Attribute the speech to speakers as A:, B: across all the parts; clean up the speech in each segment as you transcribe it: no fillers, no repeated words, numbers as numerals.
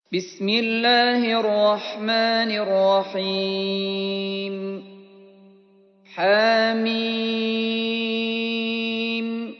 A: بسم الله الرحمن الرحيم حميم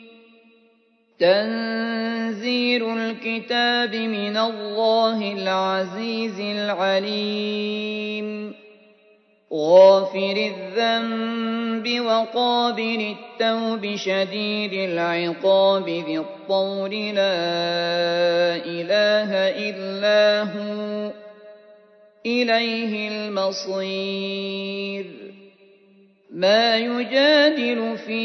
A: تنزيل الكتاب من الله العزيز العليم غافر الذنب وقابل التوب شديد العقاب ذي الطول لا إله إلا هو إليه المصير ما يجادل في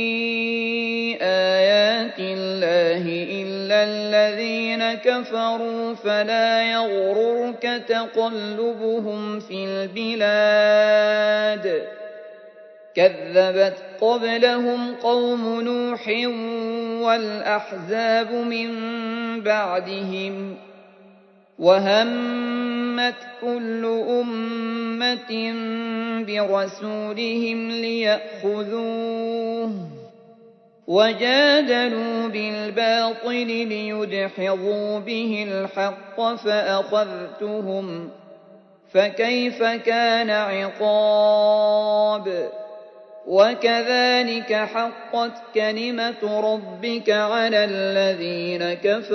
A: آيات الله إلا الذين كفروا فلا يغررك تقلبهم في البلاد كذبت قبلهم قوم نوح والأحزاب من بعدهم وهمت كل أمة برسولهم ليأخذوه وجادلوا بالباطل ليدحضوا به الحق فأخذتهم فكيف كان عقاب وكذلك حقت كلمة ربك على الذين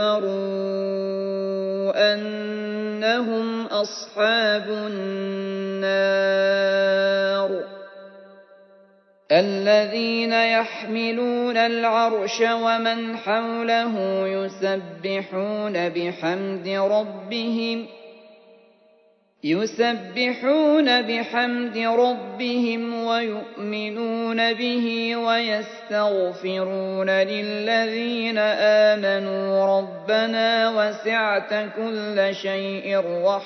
A: كفروا أنهم أصحاب النار الذين يحملون العرش ومن حوله يسبحون بحمد ربهم ويؤمنون به ويستغفرون للذين آمنوا ربنا وسعت كل شيء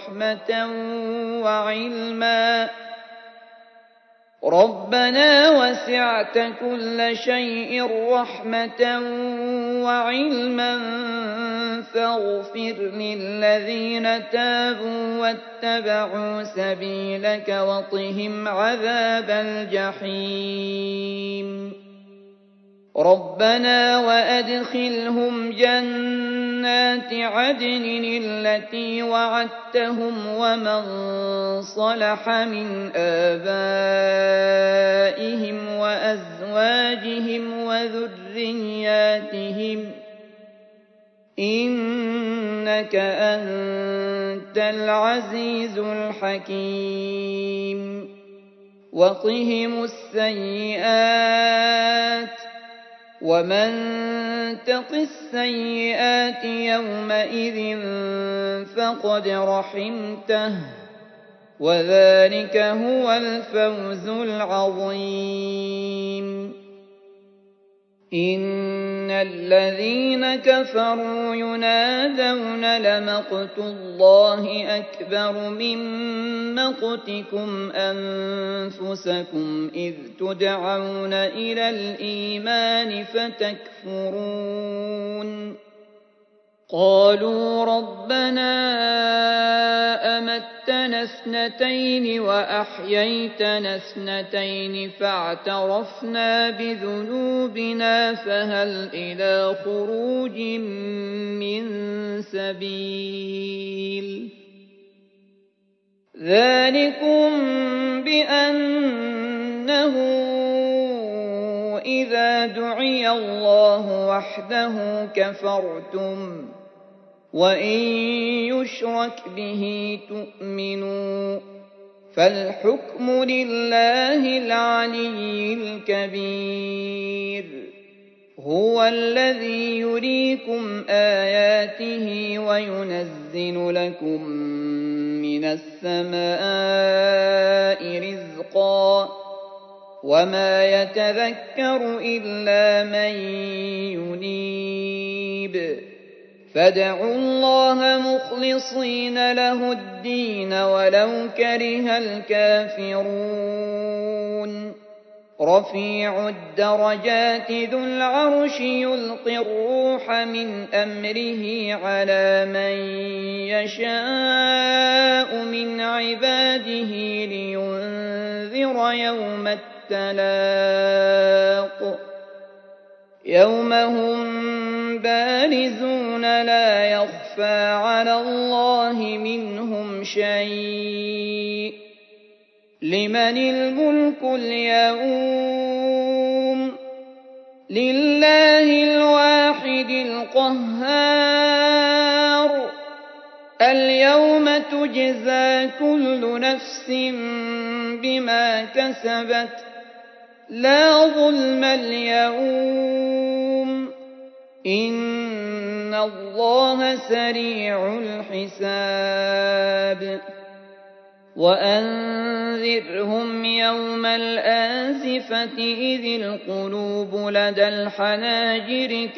A: رحمة وعلما فاغفر للذين تابوا واتبعوا سبيلك وقهم عذاب الجحيم ربنا وأدخلهم جنات عدن التي وعدتهم ومن صلح من آبائهم وأزواجهم وذرياتهم إنك أنت العزيز الحكيم وقهم السيئات ومن تق السيئات يومئذ فقد رحمته وذلك هو الفوز العظيم إن الذين كفروا ينادون لمقت الله أكبر من مقتكم أنفسكم إذ تدعون إلى الإيمان فتكفرون قالوا ربنا أمتنا اثنتين وأحييتنا اثنتين فاعترفنا بذنوبنا فهل إلى خروج من سبيل ذلكم بأنه إذا دعي الله وحده كفرتم وإن يشرك به تؤمنوا فالحكم لله العلي الكبير هو الذي يريكم آياته وينزل لكم من السماء رزقا وما يتذكر إلا من ينيب فادعوا الله مخلصين له الدين ولو كره الكافرون رفيع الدرجات ذو العرش يلقي الروح من أمره على من يشاء من عباده لينذر يوم التلاق يوم هم بارزون لا يخفى يخفى على الله منهم شيء. لمن الملك اليوم؟ لله الواحد القهار. اليوم تجزى كل نفس بما كسبت، لا ظلم اليوم، إن الله سريع الحساب. وأنذرهم يوم الآزفة إذ القلوب لدى الحناجر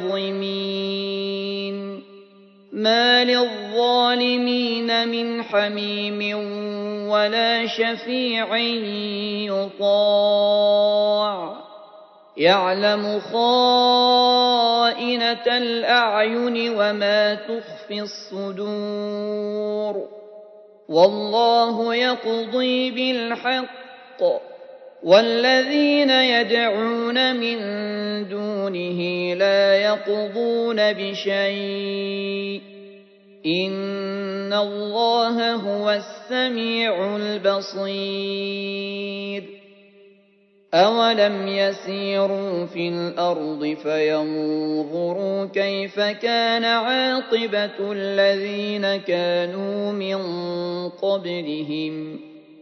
A: كاظمين، ما للظالمين من حميم ولا شفيع يطاع، يعلم خائنة الأعين وما تخفي الصدور، والله يقضي بالحق، والذين يدعون من دونه لا يقضون بشيء، إن الله هو السميع البصير. أولم يسيروا في الأرض فينظروا كيف كان عاقبة الذين كانوا من قبلهم،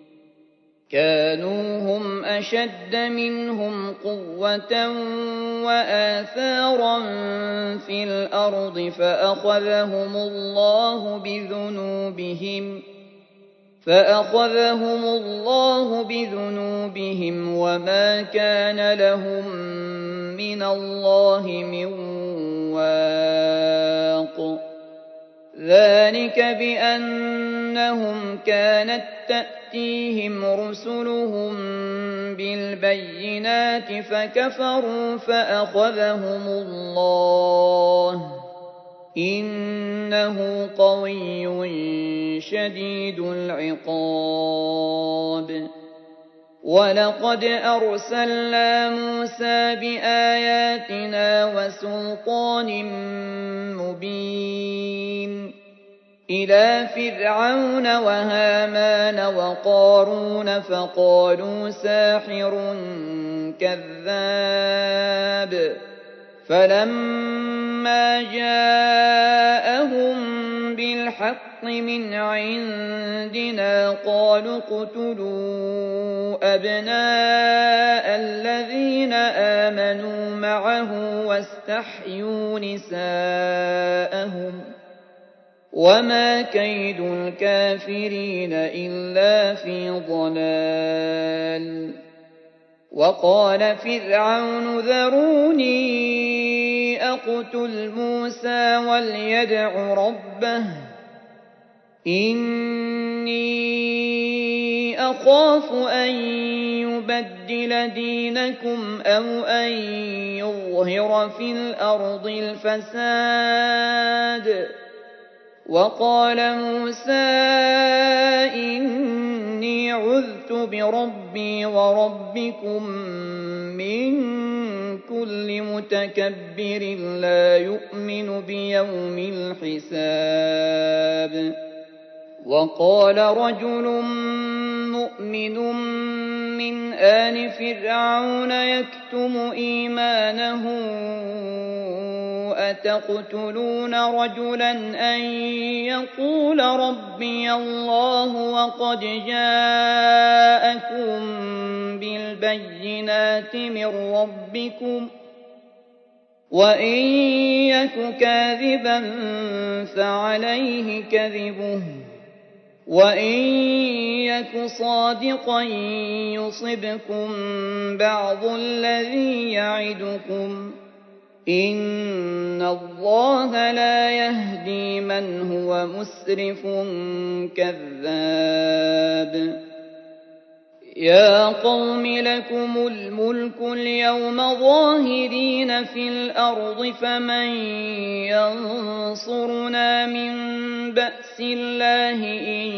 A: كانوا هم أشد منهم قوة وآثارا في الأرض فأخذهم الله بذنوبهم وما كان لهم من الله من واق. ذلك بأنهم كانت تأتيهم رسلهم بالبينات فكفروا فأخذهم الله، إنه قوي شديد العقاب. ولقد أرسلنا موسى بآياتنا وسلطان مبين إلى فرعون وهامان وقارون فقالوا ساحر كذاب، فلما جاءهم بالحق من عندنا قالوا اقتلوا أبناء الذين آمنوا معه واستحيوا نساءهم، وما كيد الكافرين إلا في ضلال. وقال فرعون ذروني أقتل موسى وليدع ربه إني أخاف أن يبدل دينكم أو أن يظهر في الأرض الفساد. وقال موسى إني عذت بربي وربكم من كل متكبر لا يؤمن بيوم الحساب. وقال رجل مؤمن من آل فرعون يكتم إيمانه أتقتلون رجلا أن يقول ربي الله وقد جاءكم بالبينات من ربكم وإن يك كاذبا فعليه كذبه وإن يك صادقا يصبكم بعض الذي يعدكم إن الله لا يهدي من هو مسرف كذاب. يا قوم لكم الملك اليوم ظاهرين في الأرض فمن ينصرنا من بأس الله إن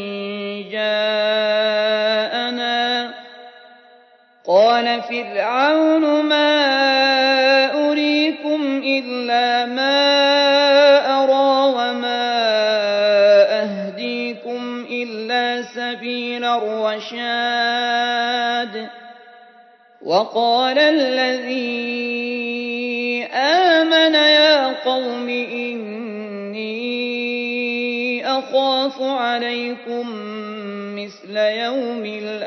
A: جاءنا. قال فرعون ما أريكم إلا ما أرى وما الرشاد وقال الذي آمن يا قوم إني أخاف عليكم مثل يوم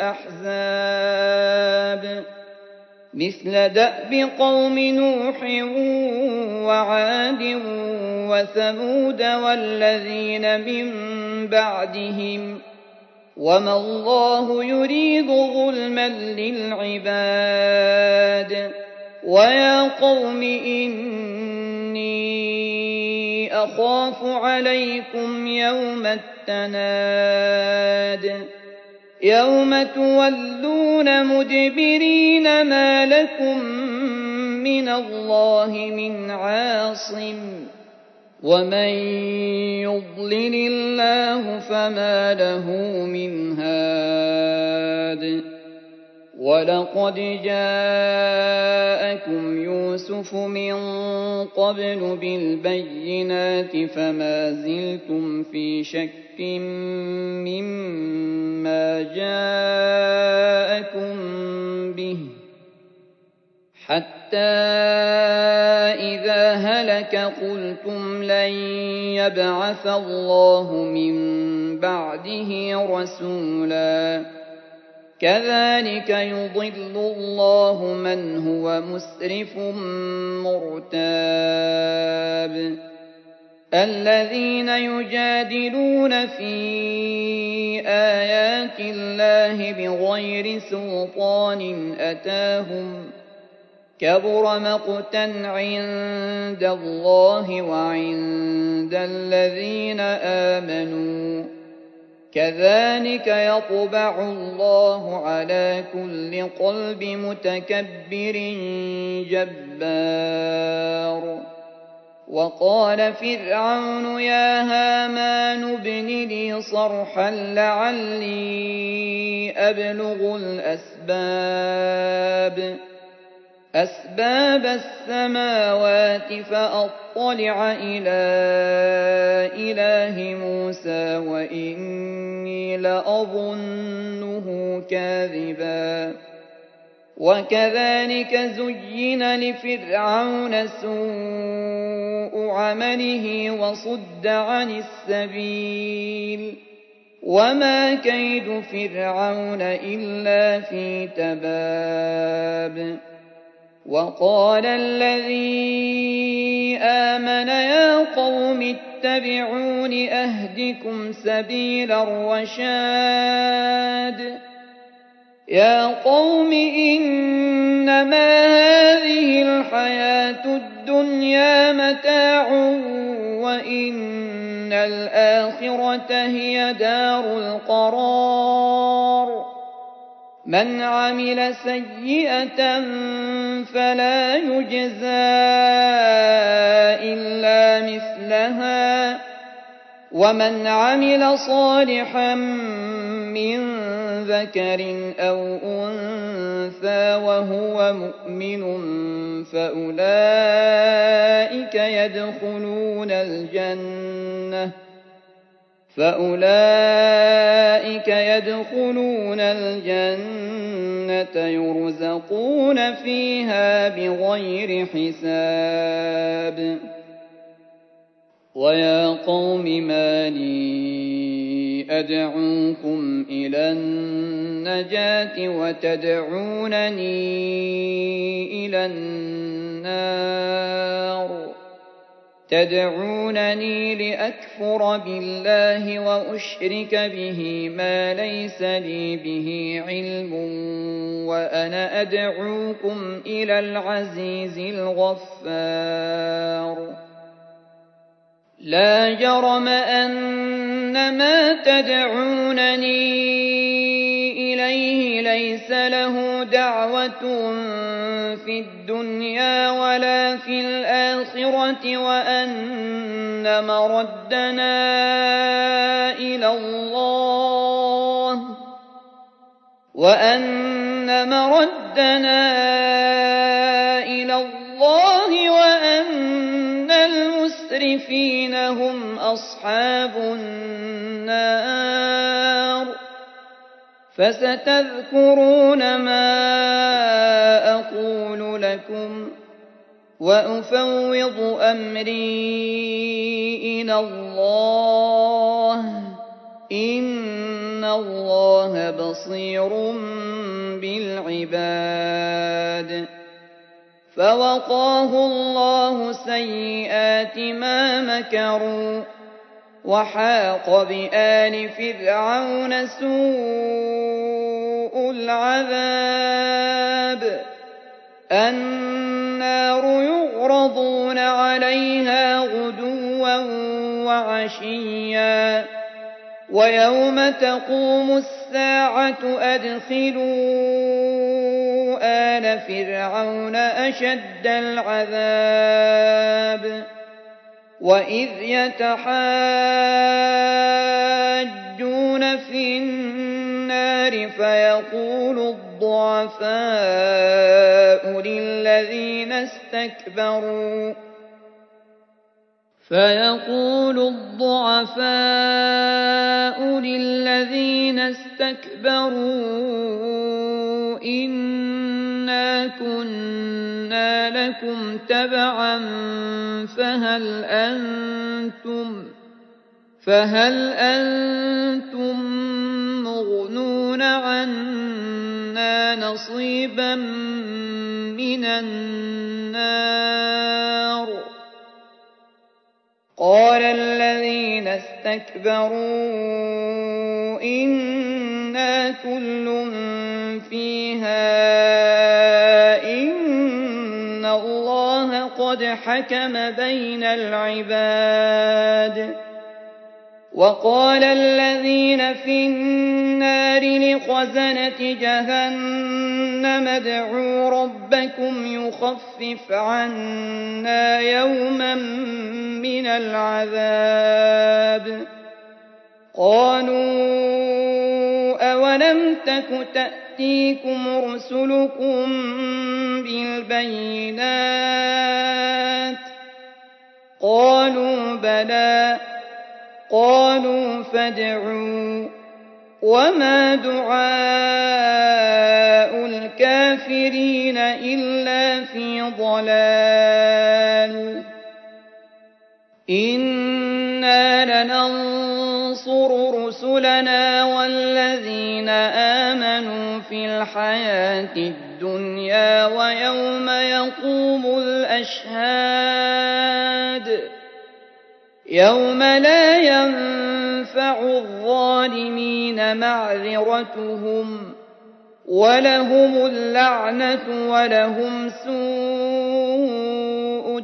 A: الأحزاب مثل دأب قوم نوح وعاد وثمود والذين من بعدهم وما الله يريد ظلما للعباد ويا قوم إني أخاف عليكم يوم التناد يوم تولون مدبرين ما لكم من الله من عاصم ومن يضلل الله فما له من هاد ولقد جاءكم يوسف من قبل بالبينات فما زلتم في شك مما جاءكم به حتى إذا هلك قلتم لن يبعث الله من بعده رسولا كذلك يضل الله من هو مسرف مرتاب الذين يجادلون في آيات الله بغير سلطان أتاهم كبر مقتا عند الله وعند الذين آمنوا كذلك يطبع الله على كل قلب متكبر جبار وقال فرعون يا هامان ابن لي صرحا لعلي أبلغ أسباب السماوات فأطلع إلى إله موسى وإني لأظنه كاذبا وكذلك زين لفرعون سوء عمله وصد عن السبيل وما كيد فرعون إلا في تباب وقال الذي آمن يا قوم اتبعون أهدكم سبيل الرشاد يا قوم إنما هذه الحياة الدنيا متاع وإن الآخرة هي دار القرار من عمل سيئة فلا يجزى إلا مثلها ومن عمل صالحا من ذكر أو أنثى وهو مؤمن فأولئك يدخلون الجنة يرزقون فيها بغير حساب ويا قوم ما لي أدعوكم إلى النجاة وتدعونني إلى النار تدعونني لأكفر بالله وأشرك به ما ليس لي به علم وأنا أدعوكم إلى العزيز الغفار لا جرم أن ما تدعونني إليه ليس له دعوة في الدنيا ولا في الآخرة وأن مردنا إلى الله وأن المسرفين هم أصحاب النار فستذكرون ما أقول لكم وأفوض أمري إلى الله إن الله بصير بالعباد. فوقاه الله سيئات ما مكروا وحاق بآل فرعون سوء العذاب. النار يعرضون عليها غدوا وعشيا ويوم تقوم الساعة أدخلوا آل فرعون أشد العذاب. وإذ يتحاجون في النار فيقول الضعفاء للذين استكبروا إنا كنا لكم تبعا فهل أنتم مغنون عنا نصيبا من النار. قال الذين استكبروا إنا كل فيها إن الله قد حكم بين العباد. وقال الذين في النار لخزنة جهنم ادعوا ربكم يخفف عنا يوما من العذاب. قالوا أولم تك تأتيكم رسلكم بالبينات قالوا بلى. قالوا فادعوا وما دعاء الكافرين إلا في ضلال. إنا لننصر رسلنا والذين آمنوا في الحياة الدنيا ويوم يقوم الأشهاد يوم لا ينفع الظالمين معذرتهم ولهم اللعنة ولهم سوء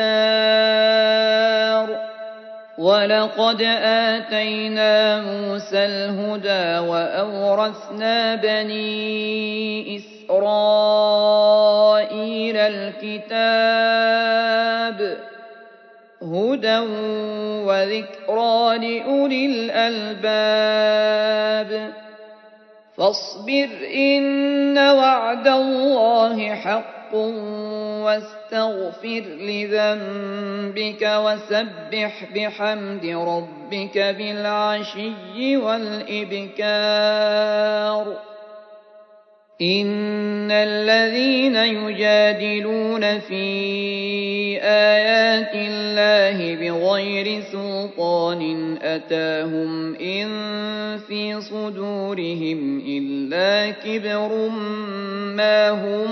A: الدار. ولقد آتينا موسى الهدى وأورثنا بني إسرائيل الكتاب هدى وذكرى لأولي الألباب. فاصبر إن وعد الله حق واستغفر لذنبك وسبح بحمد ربك بالعشي والإبكار. إن الذين يجادلون في آيات الله بغير سلطان أتاهم إن في صدورهم إلا كبر ما هم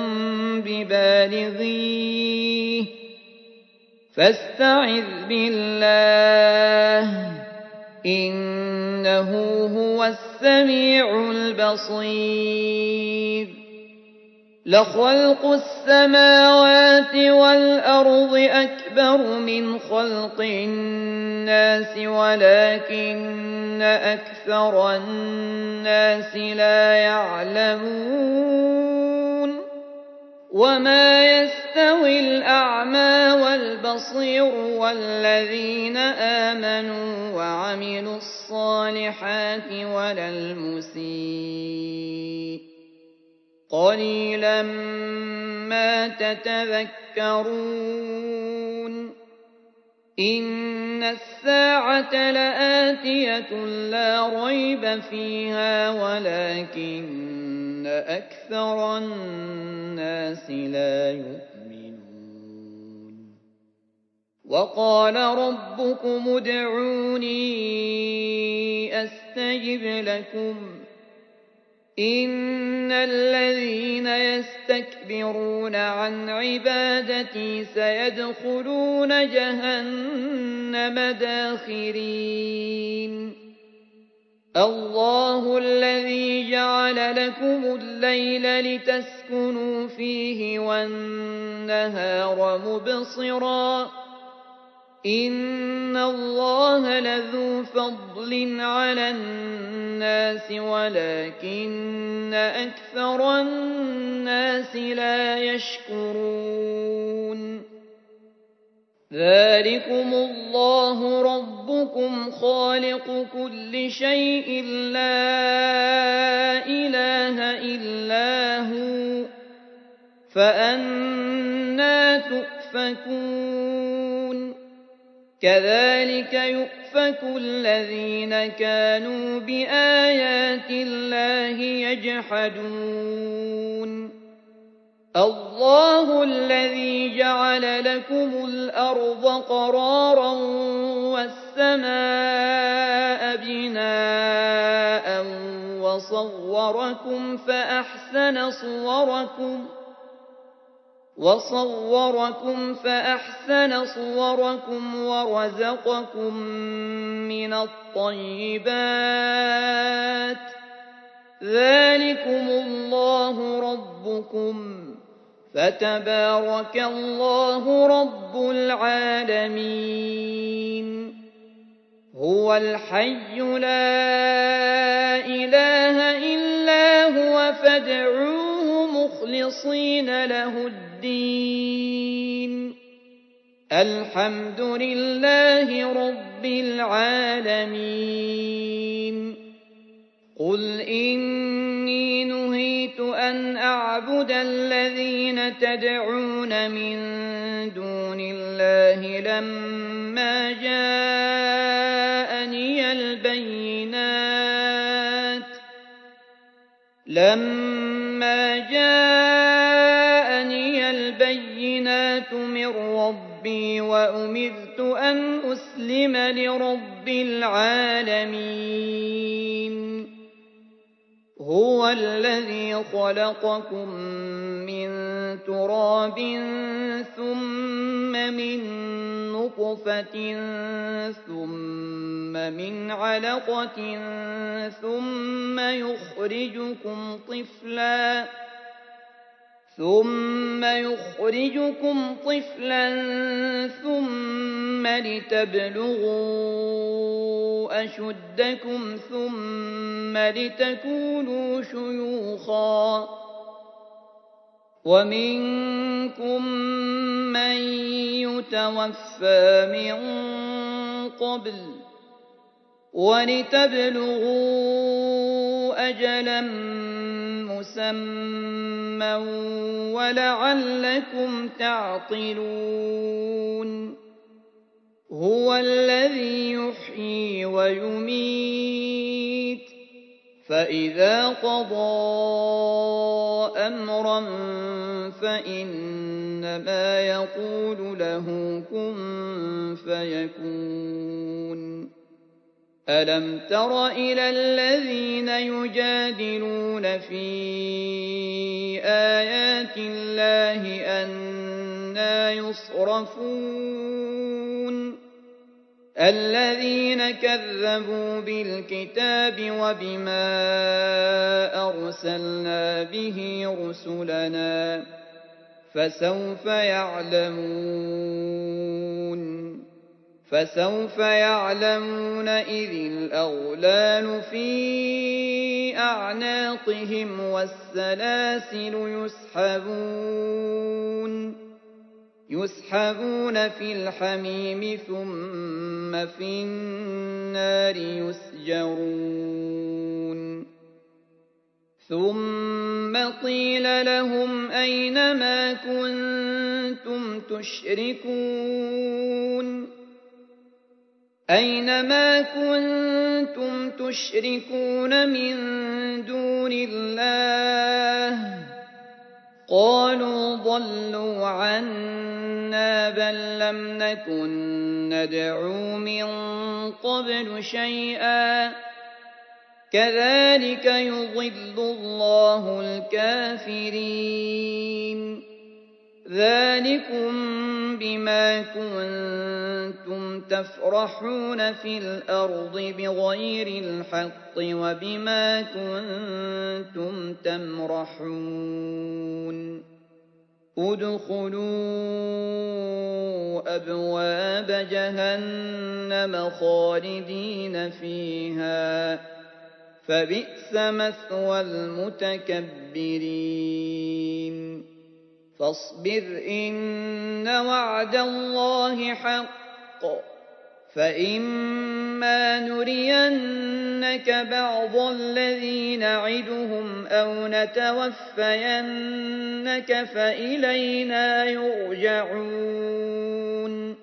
A: ببالغيه فاستعذ بالله إنه هو السميع البصير. لخلق السماوات والأرض أكبر من خلق الناس ولكن أكثر الناس لا يعلمون. وما يستوي الأعمى والبصير والذين آمنوا وعملوا الصالحات ولا المسيء قليلا ما تتذكرون. إن الساعة لآتية لا ريب فيها ولكن أكثر الناس لا يؤمنون وقال ربكم ادعوني أستجب لكم إن الذين يستكبرون عن عبادتي سيدخلون جهنم داخرين الله الذي جعل لكم الليل لتسكنوا فيه والنهار مبصرا إن الله لذو فضل على الناس ولكن أكثر الناس لا يشكرون ذلكم الله ربكم خالق كل شيء لا إله إلا هو فأنى تؤفكون كذلك يؤفك الذين كانوا بآيات الله يجحدون الله الذي جعل لكم الأرض قرارا والسماء بناء وصوركم فأحسن صوركم ورزقكم من الطيبات ذلكم الله ربكم فتبارك الله رب العالمين هو الحي لا إله إلا هو فادعوه مخلصين له الدين الحمد لله رب العالمين قل إني نهيت أن أعبد الذين تدعون من دون الله لما جاءني البينات من ربي وأمرت أن أسلم لرب العالمين هو الذي خلقكم من تراب ثم من نطفة ثم من علقة ثم يخرجكم طفلا ثم لتبلغوا أشدكم ثم لتكونوا شيوخا ومنكم من يتوفى من قبل ولتبلغوا أجلا مسمى ولعلكم تعقلون هو الذي يحيي ويميت فإذا قضى أمرا فإنما يقول له كن فيكون ألم تر إلى الذين يجادلون في آيات الله أنى يصرفون الذين كذبوا بالكتاب وبما أرسلنا به رسلنا فسوف يعلمون إذ الأغلال في أعناقهم والسلاسل يسحبون في الحميم ثم في النار يسجرون ثم قيل لهم أين ما كنتم تشركون أينما كنتم تشركون من دون الله قالوا ضلوا عنا بل لم نكن ندعو من قبل شيئا كذلك يضل الله الكافرين ذلكم بما كنتم تفرحون في الأرض بغير الحق وبما كنتم تمرحون ادخلوا أبواب جهنم خالدين فيها فبئس مثوى المتكبرين فاصبر إن وعد الله حق فإما نرينك بعض الذي نعدهم أو نتوفينك فإلينا يرجعون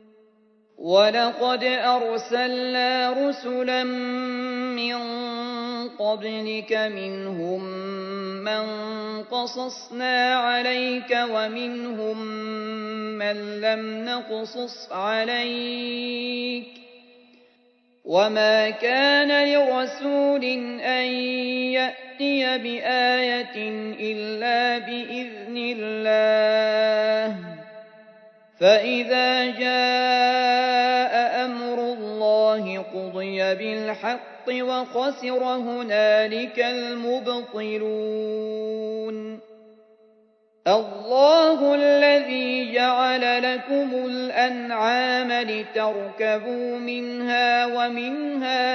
A: ولقد أرسلنا رسلا من قبلك منهم من قصصنا عليك ومنهم من لم نقصص عليك وما كان لرسول أن يأتي بآية إلا بإذن الله فإذا جاء أمر الله قضي بالحق وخسر هنالك المبطلون الله الذي جعل لكم الأنعام لتركبوا منها ومنها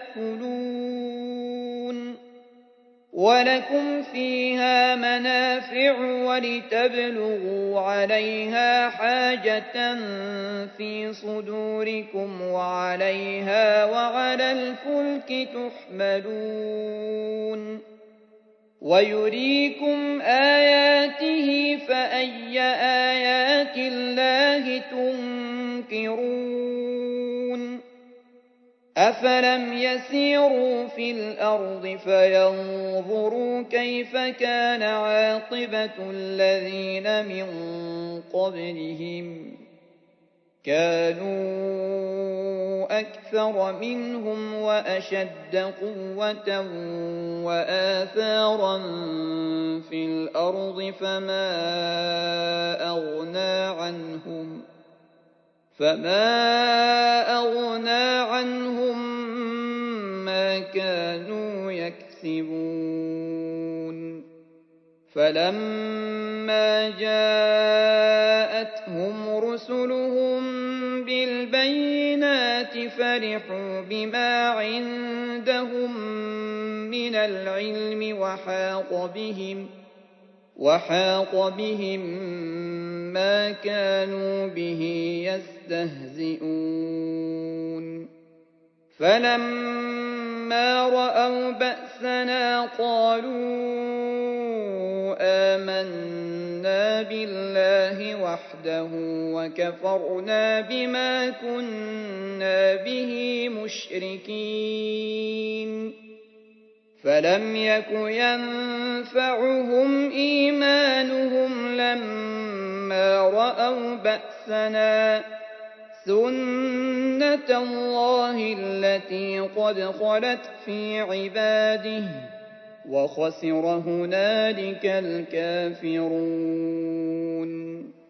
A: تأكلون ولكم فيها منافع ولتبلغوا عليها حاجة في صدوركم وعليها وعلى الفلك تحملون ويريكم آياته فأي آيات الله تنكرون أفلم يسيروا في الأرض فينظروا كيف كان عاقبة الذين من قبلهم كانوا أكثر منهم وأشد قوة وآثارا في الأرض فما أغنى عنهم ما كانوا يكسبون فلما جاءتهم رسلهم بالبينات فرحوا بما عندهم من العلم وحاق بهم ما كانوا به يستهزئون فلما رأوا بأسنا قالوا آمنا بالله وحده وكفرنا بما كنا به مشركين فلم يك ينفعهم إيمانهم لما رأوا بأسنا سنة الله التي قد خلت في عباده وخسر هنالك الكافرون